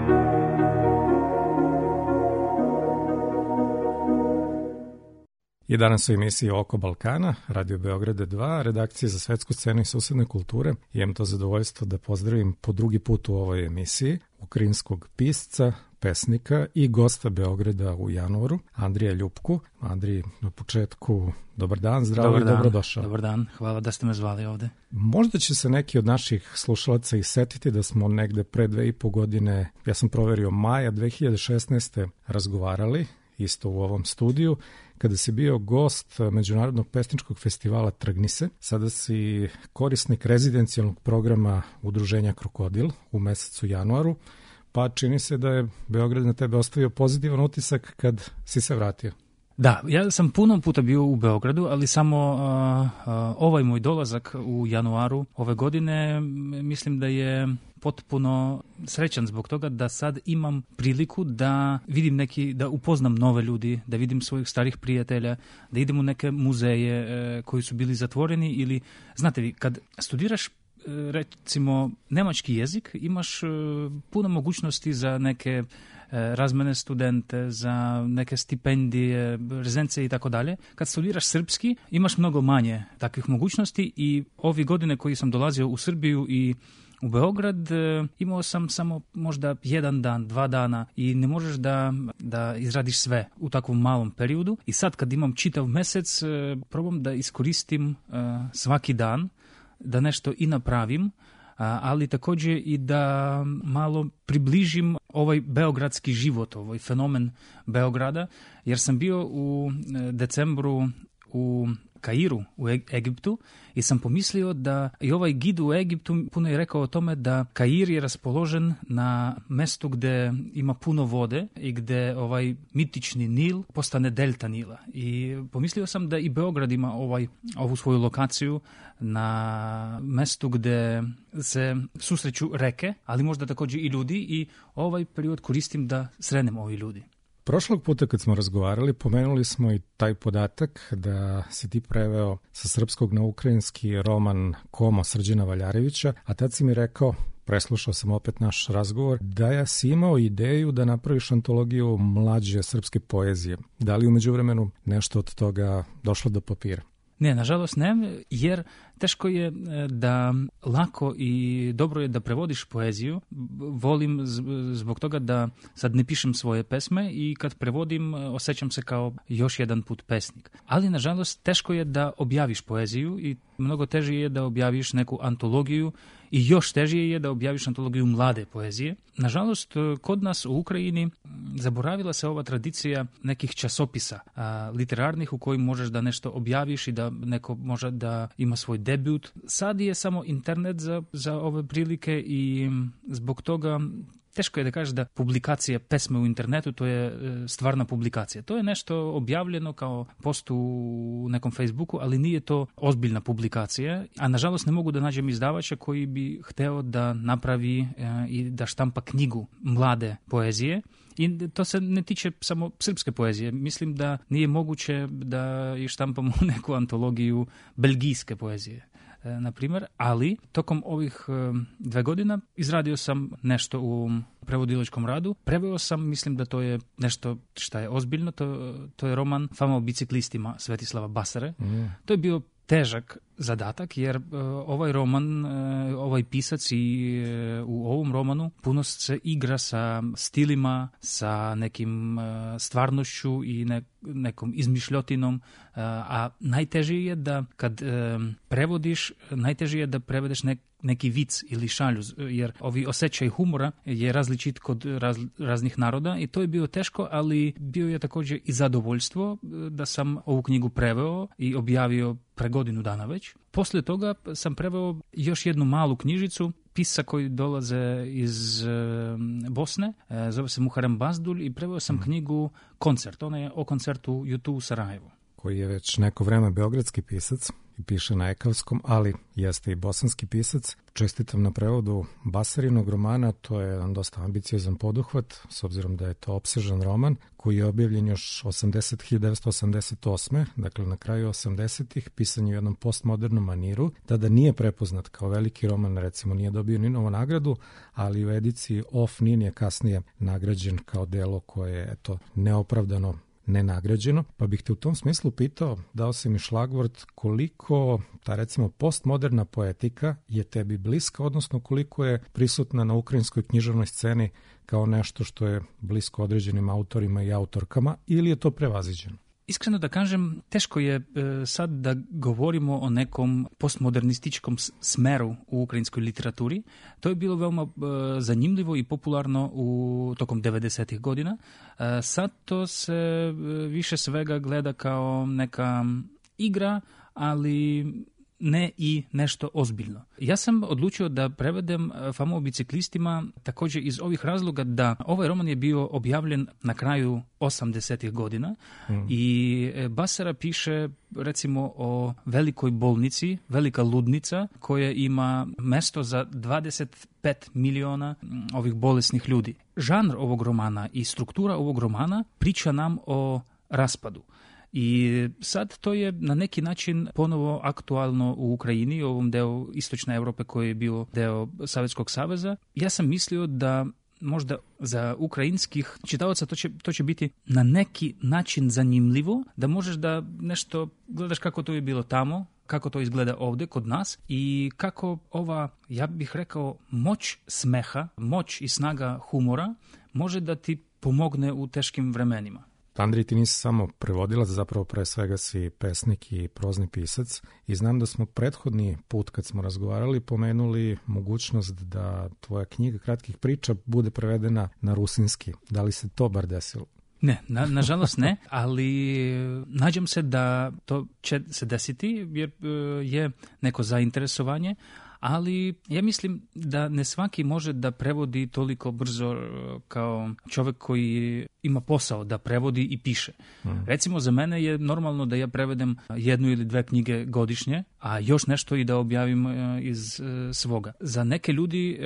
I danas u emisiji Oko Balkana, Radio Beograda dva, redakcije za svetsku scenu i susedne kulture. Imam to zadovoljstvo da pozdravim po drugi put u ovoj emisiji ukrajinskog pisca, pesnika i gosta Beograda u januaru, Andrija Ljupku. Andrij, na početku, dobar dan, zdravo dobar i dan, dobrodošao. Dobar dan, hvala da ste me zvali ovde. Možda će se neki od naših slušalaca i setiti da smo negde pre dve i po godine, ja sam proverio maja dve hiljade šesnaeste razgovarali, isto u ovom studiju, kada si bio gost Međunarodnog pesničkog festivala Trgnise. Sada si korisnik rezidencijalnog programa Udruženja Krokodil u mesecu januaru, pa čini se da je Beograd na tebe ostavio pozitivan utisak kad si se vratio. Da, ja sam puno puta bio u Beogradu, ali samo uh, uh, ovaj moj dolazak u januaru ove godine mislim da je potpuno srećan zbog toga da sad imam priliku da vidim neki, da upoznam nove ljudi, da vidim svojih starih prijatelja, da idem u neke muzeje uh, koji su bili zatvoreni ili, znate vi, kad studiraš recimo nemački jezik, imaš uh, puno mogućnosti za neke razmene studente, za neke stipendije, rezence i tako dalje. Kad studiraš srpski, imaš mnogo manje takvih mogućnosti i ovi godine koji sam dolazio u Srbiju i u Beograd, imao sam samo možda jedan dan, dva dana i ne možeš da, da izradiš sve u takvom malom periodu. I sad kad imam čitav mesec, probam da iskoristim svaki dan, da nešto i napravim, ali također i da malo približim ovaj beogradski život, ovaj fenomen Beograda, jer sam bio u decembru u Kairu u Egiptu i sam pomislio da i ovaj gid u Egiptu puno je rekao o tome da Kair je raspoložen na mestu gde ima puno vode i gde ovaj mitični Nil postane delta Nila. I pomislio sam da i Beograd ima ovaj, ovu svoju lokaciju na mestu gde se susreću reke, ali možda također i ljudi i ovaj period koristim da srenem ovi ljudi. Prošlog puta kad smo razgovarali, pomenuli smo i taj podatak da si ti preveo sa srpskog na ukrajinski roman Koma Srđana Valjarevića, a tad si mi rekao, preslušao sam opet naš razgovor, da ja si imao ideju da napraviš antologiju mlađe srpske poezije. Da li u međuvremenu nešto od toga došlo do papira? Ne, nažalost ne, jer teško je da lako i dobro je da prevodiš poeziju. Volim zbog toga da sad ne pišem svoje pesme i kad prevodim osjećam se kao još jedan put pesnik. Ali nažalost teško je da objaviš poeziju i mnogo teže je da objaviš neku antologiju i još težije je da objaviš antologiju mlade poezije. Nažalost, kod nas u Ukrajini zaboravila se ova tradicija nekih časopisa a, literarnih u kojim možeš da nešto objaviš i da neko može da ima svoj debut. Sad je samo internet za, za ove prilike i zbog toga teško je da kažeš da publikacija pesme u internetu to je stvarna publikacija. To je nešto objavljeno kao post u nekom Facebooku, ali nije to ozbiljna publikacija. A nažalost ne mogu da nađem izdavača koji bi hteo da napravi e, i da štampa knjigu mlade poezije. I to se ne tiče samo srpske poezije. Mislim da nije moguće da i štampamo neku antologiju belgijske poezije, na primjer, ali tokom ovih dve godina izradio sam nešto u prevodilačkom radu. Preveo sam, mislim da to je nešto što je ozbiljno, to, to je roman Fama o biciklistima Svetislava Basare. Mm. To je bio težak zadatak, jer uh, ovaj roman, uh, ovaj pisac i uh, u ovom romanu puno se igra sa stilima, sa nekim uh, stvarnošću i ne, nekom izmišljotinom, uh, a najteže je da kad uh, prevodiš, najteže je da prevedeš nek, neki vic ili šalju, jer ovi osjećaj humora je različit kod raz, raznih naroda i to je bilo teško, ali bio je također i zadovoljstvo da sam ovu knjigu preveo i objavio pre godinu dana već. Poslije toga sam preveo još jednu malu knjižicu pisa koji dolaze iz e, Bosne, e, zove se Muharrem Bazdulj i preveo sam mm. knjigu Koncert, ona je o koncertu U dva u Sarajevu. Koji je već neko vreme beogradski pisac i piše na ekavskom, ali jeste i bosanski pisac. Čestitam na prevodu Basarinog romana, to je jedan dosta ambiciozan poduhvat, s obzirom da je to opsežan roman, koji je objavljen još hiljadu devetsto osamdeset osme. Dakle na kraju osamdesetih, pisan je u jednom postmodernom maniru, tada nije prepoznat kao veliki roman, recimo nije dobio ni novu nagradu, ali u ediciji Off Nin je kasnije nagrađen kao delo koje je eto, neopravdano nenagrađeno, pa bih te u tom smislu pitao, dao si mi šlagvort, koliko ta recimo postmoderna poetika je tebi bliska, odnosno koliko je prisutna na ukrajinskoj književnoj sceni kao nešto što je blisko određenim autorima i autorkama, ili je to prevaziđeno? Iskreno da kažem, teško je e, sad da govorimo o nekom postmodernističkom smeru u ukrajinskoj literaturi. To je bilo veoma e, zanimljivo i popularno u tokom devedesetih godina. E, sad to se e, više svega gleda kao neka igra, ali ne i nešto ozbiljno. Ja sam odlučio da prevedem Famu o biciklistima također iz ovih razloga da ovaj roman je bio objavljen na kraju osamdesetih godina mm. i Basara piše recimo o velikoj bolnici, velika ludnica koja ima mesto za dvadeset pet miliona ovih bolesnih ljudi. Žanr ovog romana i struktura ovog romana priča nam o raspadu. I sad to je na neki način ponovo aktualno u Ukrajini, u ovom delu istočne Europe koji je bio deo Sovjetskog saveza. Ja sam mislio da možda za ukrajinskih čitavaca to će, to će biti na neki način zanimljivo, da možeš da nešto gledaš kako to je bilo tamo, kako to izgleda ovdje kod nas i kako ova, ja bih rekao, moć smeha, moć i snaga humora može da ti pomogne u teškim vremenima. Andrij, ti nisi samo prevodilac, zapravo pre svega si pesnik i prozni pisac i znam da smo prethodni put kad smo razgovarali pomenuli mogućnost da tvoja knjiga kratkih priča bude prevedena na rusinski. Da li se to bar desilo? Ne, na, nažalost ne, ali nađem se da to će se desiti jer je neko zainteresovanje, ali ja mislim da ne svaki može da prevodi toliko brzo kao čovjek koji ima posao da prevodi i piše. Mm. Recimo za mene je normalno da ja prevedem jednu ili dve knjige godišnje, a još nešto i da objavim iz svoga. Za neke ljudi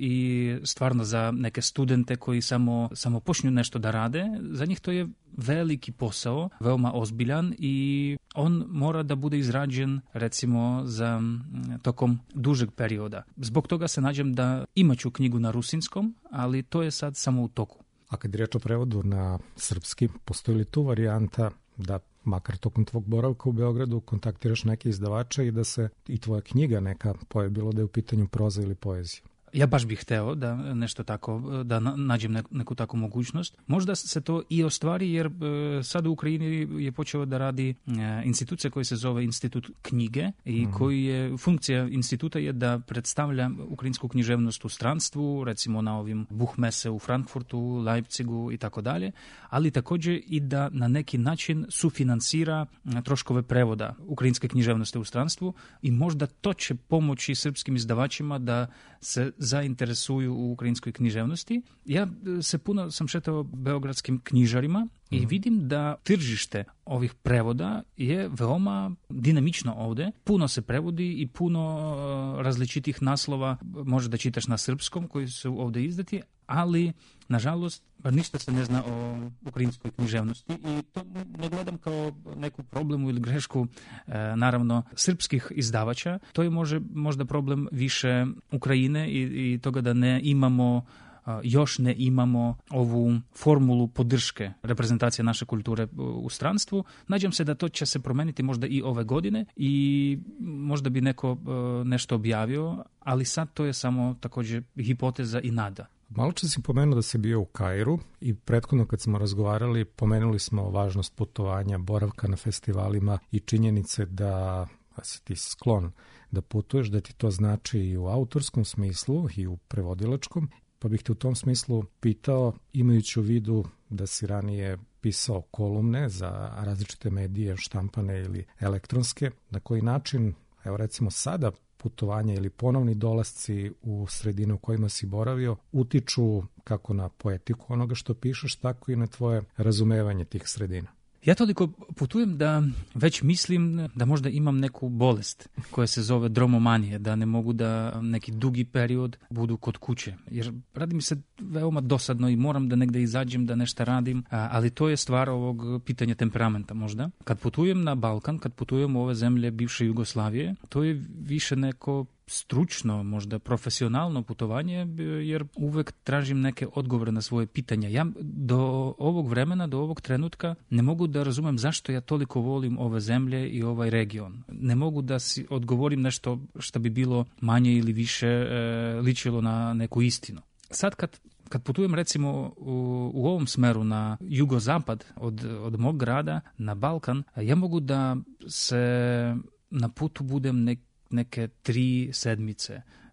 i stvarno za neke studente koji samo, samo počnu nešto da rade, za njih to je veliki posao, veoma ozbiljan i on mora da bude izrađen recimo za tokom dužeg perioda. Zbog toga se nađem da imaću knjigu na rusinskom, ali to je sad samo u toku. A kad je reč o prevodu na srpski, postoji li tu varijanta da makar tokom tvog boravka u Beogradu kontaktiraš neke izdavače i da se i tvoja knjiga neka pojavi, bilo da je u pitanju proza ili poezija? Ja baš bih hteo da nešto tako, da nađem neku takvu mogućnost. Možda se to i ostvari jer sad u Ukrajini je počeo da radi institucija koja se zove Institut knjige i mm. koji je, funkcija instituta je da predstavlja ukrajinsku književnost u stranstvu, recimo na ovim Buchmesse u Frankfurtu, Leipzigu i tako dalje, ali također i da na neki način sufinansira troškove prevoda ukrajinske književnosti u stranstvu i možda to će pomoći srpskim izdavačima da se zainteresuju u ukrajinskoj književnosti. Ja se puno sam šetao beogradskim knjižarima i vidim da tržište ovih prevoda je veoma dinamično ovdje. Puno se prevodi i puno različitih naslova može da čitaš na srpskom koji su ovdje izdati, ali nažalost ništa se ne zna o ukrajinskoj književnosti i to ne gledam kao neku problemu ili grešku e, naravno srpskih izdavača. To je može, možda problem više Ukrajine i, i toga da ne imamo još ne imamo ovu formulu podrške reprezentacije naše kulture u stranstvu. Nađam se da to će se promeniti možda i ove godine i možda bi neko nešto objavio, ali sad to je samo također hipoteza i nada. Malo čas si pomenuo da si bio u Kairu i prethodno kad smo razgovarali pomenuli smo važnost putovanja, boravka na festivalima i činjenice da si ti sklon da putuješ, da ti to znači i u autorskom smislu i u prevodilačkom. Pa bih te u tom smislu pitao, imajući u vidu da si ranije pisao kolumne za različite medije, štampane ili elektronske, na koji način, evo recimo sada, putovanja ili ponovni dolasci u sredine u kojima si boravio utiču kako na poetiku onoga što pišeš, tako i na tvoje razumevanje tih sredina? Ja toliko putujem da već mislim da možda imam neku bolest koja se zove dromomanije, da ne mogu da neki dugi period budu kod kuće. Jer radi mi se veoma dosadno i moram da negde izađem, da nešto radim, ali to je stvar ovog pitanja temperamenta možda. Kad putujem na Balkan, kad putujem u ove zemlje bivše Jugoslavije, to je više neko stručno, možda profesionalno putovanje, jer uvek tražim neke odgovore na svoje pitanja. Ja do ovog vremena, do ovog trenutka ne mogu da razumem zašto ja toliko volim ove zemlje i ovaj region. Ne mogu da si odgovorim nešto što bi bilo manje ili više e, ličilo na neku istinu. Sad kad Kad putujem recimo u, u ovom smeru na jugozapad od, od mog grada na Balkan, ja mogu da se na putu budem nek, neke tri sedmice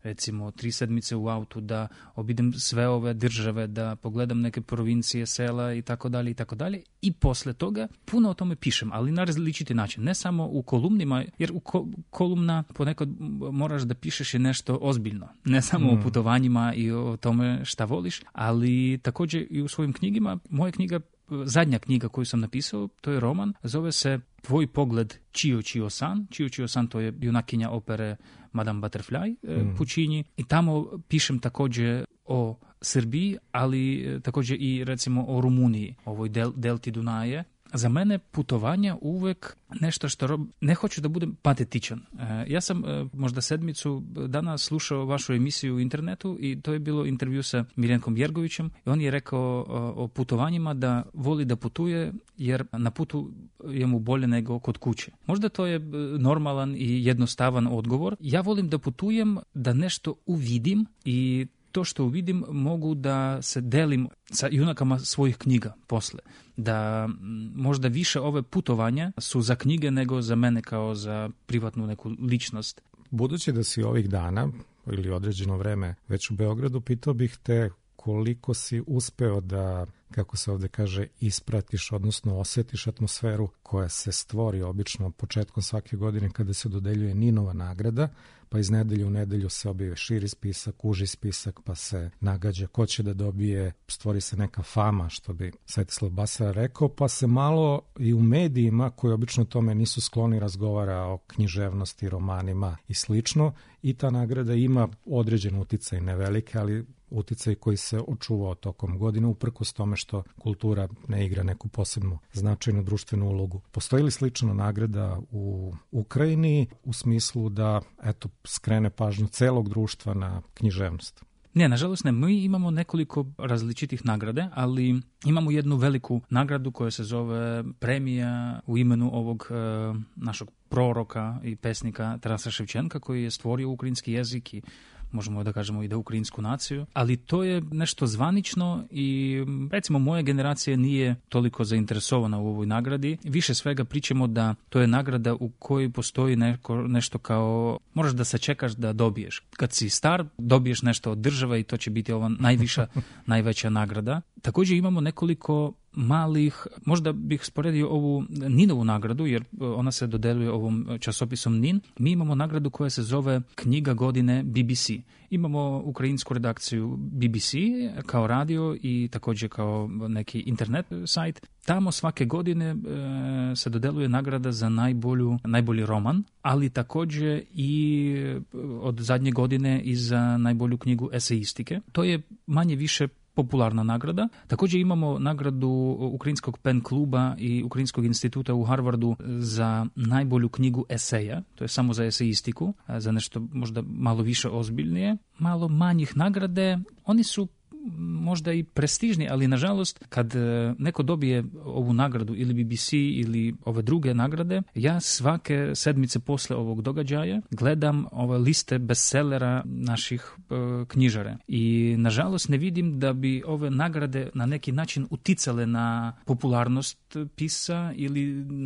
recimo tri sedmice u autu, da obidem sve ove države, da pogledam neke provincije, sela i tako dalje i tako dalje. I posle toga puno o tome pišem, ali na različiti način. Ne samo u kolumnima, jer u ko- kolumna ponekad moraš da pišeš je nešto ozbiljno. Ne samo mm. o putovanjima i o tome šta voliš, ali također i u svojim knjigima. Moja knjiga, zadnja knjiga koju sam napisao, to je roman, zove se Tvoj pogled Čio Čio San. Čio Čio San, to je junakinja opere Madame Butterfly, mm. Puccini. I tamo pišem također o Srbiji, ali također i recimo o Rumuniji, ovoj del, delti Dunaje. Za mene putovanja uvek nešto što rob... ne hoću da budem patetičan. E, ja sam e, možda sedmicu dana slušao vašu emisiju u internetu i to je bilo intervju sa Miljenkom Jergovićem i on je rekao o, o putovanjima da voli da putuje jer na putu je mu bolje nego kod kuće. Možda to je normalan i jednostavan odgovor. Ja volim da putujem, da nešto uvidim i to što uvidim mogu da se delim sa junakama svojih knjiga posle. Da možda više ove putovanja su za knjige nego za mene kao za privatnu neku ličnost. Budući da si ovih dana ili određeno vreme već u Beogradu, pitao bih te koliko si uspeo da, kako se ovdje kaže, ispratiš, odnosno osjetiš atmosferu koja se stvori obično početkom svake godine kada se dodeljuje Ninova nagrada, pa iz nedelje u nedelju se objavi širi spisak, uži spisak, pa se nagađa ko će da dobije, stvori se neka fama, što bi Svetislav Basara rekao, pa se malo i u medijima, koji obično tome nisu skloni, razgovara o književnosti, romanima i slično, i ta nagrada ima određen uticaj, nevelike, ali uticaj koji se očuvao tokom godine, uprkos tome što kultura ne igra neku posebnu značajnu društvenu ulogu. Postoji li slična nagrada u Ukrajini u smislu da, eto, skrene pažnju celog društva na književnost? Ne, nažalost ne. Mi imamo nekoliko različitih nagrade, ali imamo jednu veliku nagradu koja se zove premija u imenu ovog e, našog proroka i pesnika Tarasa Ševčenka, koji je stvorio ukrajinski jezik i možemo da kažemo i da ukrajinsku naciju, ali to je nešto zvanično i recimo moja generacija nije toliko zainteresovana u ovoj nagradi. Više svega pričamo da to je nagrada u kojoj postoji neko, nešto kao moraš da se čekaš da dobiješ. Kad si star, dobiješ nešto od države i to će biti ova najviša, najveća nagrada. Također imamo nekoliko malih, možda bih sporedio ovu Ninovu nagradu, jer ona se dodeljuje ovom časopisom Nin. Mi imamo nagradu koja se zove Knjiga godine B B C. Imamo ukrajinsku redakciju B B C kao radio i također kao neki internet sajt. Tamo svake godine e, se dodeluje nagrada za najbolju, najbolji roman, ali također i od zadnje godine i za najbolju knjigu esejistike. To je manje više popularna nagrada. Također imamo nagradu Ukrajinskog pen kluba i Ukrajinskog instituta u Harvardu za najbolju knjigu eseja. To je samo za esejistiku, za nešto možda malo više ozbiljnije. Malo manjih nagrade. Oni su možda i prestižni, ali nažalost kad neko dobije ovu nagradu ili B B C ili ove druge nagrade, ja svake sedmice posle ovog događaja gledam ove liste bestsellera naših e, knjižare i nažalost ne vidim da bi ove nagrade na neki način uticale na popularnost pisa ili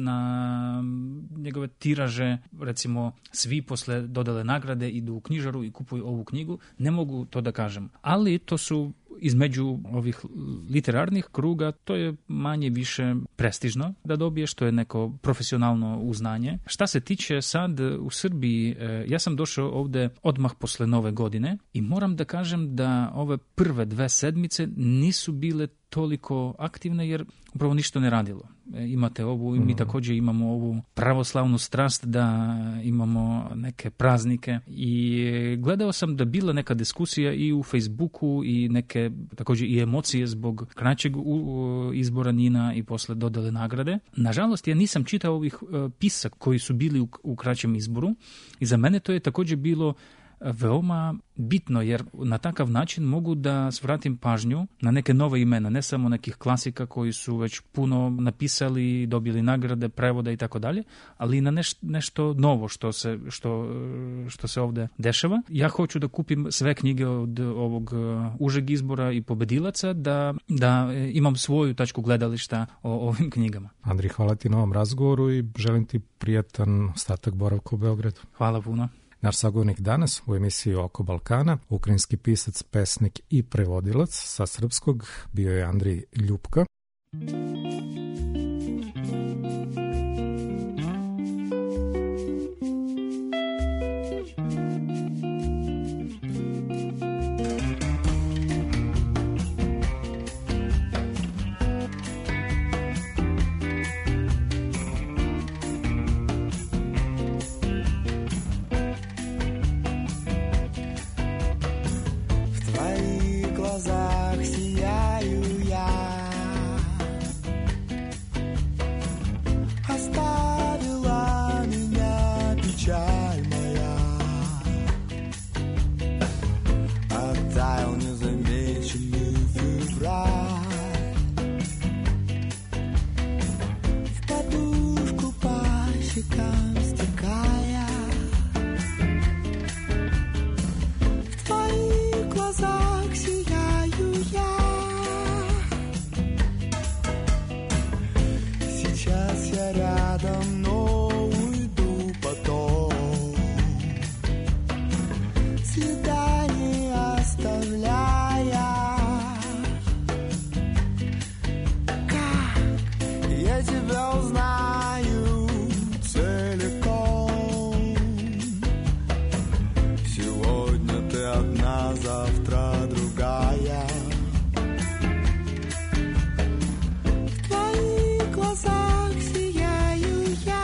na njegove tiraže. Recimo svi posle dodale nagrade idu u knjižaru i kupuju ovu knjigu. Ne mogu to da kažem, ali to su između ovih literarnih kruga, to je manje više prestižno da dobiješ, to je neko profesionalno uznanje. Šta se tiče sad u Srbiji, ja sam došao ovde odmah posle nove godine i moram da kažem da ove prve dve sedmice nisu bile toliko aktivne jer upravo ništa ne radilo. Imate ovu, mi također imamo ovu pravoslavnu strast da imamo neke praznike i gledao sam da bila neka diskusija i u Facebooku i neke također i emocije zbog kraćeg izbora Nina i posle dodale nagrade. Nažalost, ja nisam čitao ovih pisak koji su bili u, u kraćem izboru i za mene to je također bilo veoma bitno, jer na takav način mogu da svratim pažnju na neke nove imena, ne samo nekih klasika koji su već puno napisali, dobili nagrade, prevoda i tako dalje, ali i na neš, nešto novo što se, što, što se ovde dešava. Ja hoću da kupim sve knjige od ovog užeg izbora i pobedilaca, da, da imam svoju tačku gledališta o ovim knjigama. Andrij, hvala ti na ovom razgovoru i želim ti prijatan ostatak boravka u Beogradu. Hvala puno. Naš sagovornik danas u emisiji Oko Balkana, ukrajinski pisac, pesnik i prevodilac sa srpskog, bio je Andrij Ljupka. В твоих глазах сияю я.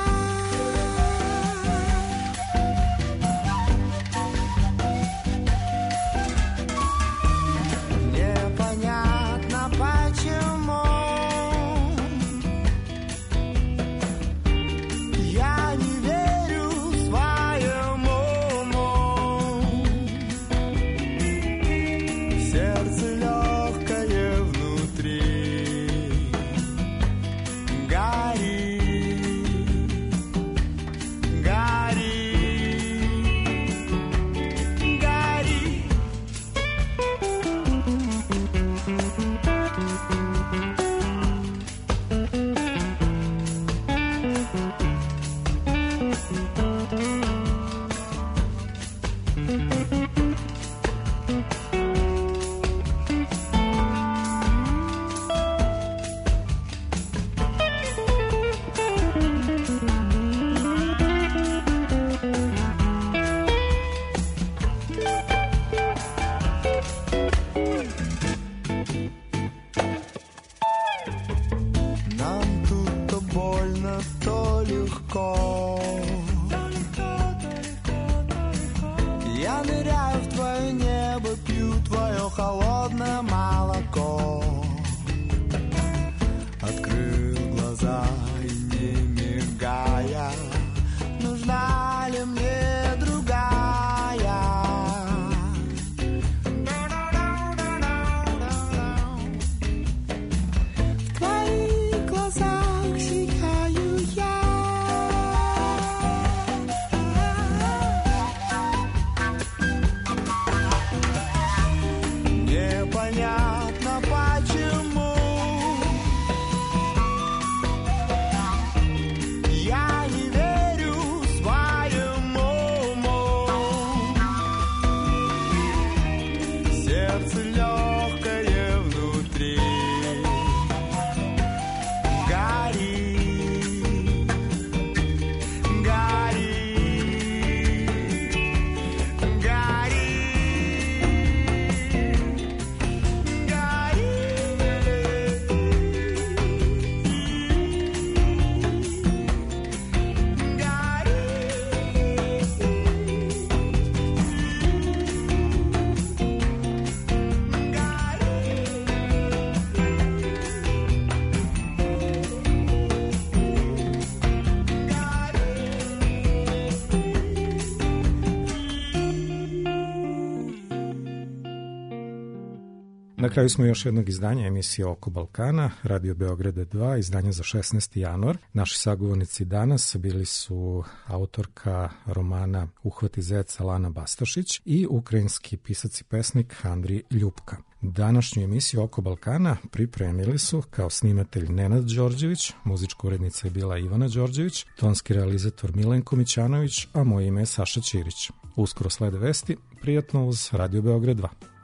Na kraju smo još jednog izdanja emisije Oko Balkana, Radio Beograda dva, izdanje za šesnaesti januar. Naši sagovornici danas bili su autorka romana Uhvati zeca Lana Bastošić i ukrajinski pisac i pesnik Andrij Ljupka. Današnju emisiju Oko Balkana pripremili su kao snimatelj Nenad Đorđević, muzička urednica je bila Ivana Đorđević, tonski realizator Milenko Mićanović, a moje ime je Saša Ćirić. Uskoro slede vesti, prijatno uz Radio Beograd dva.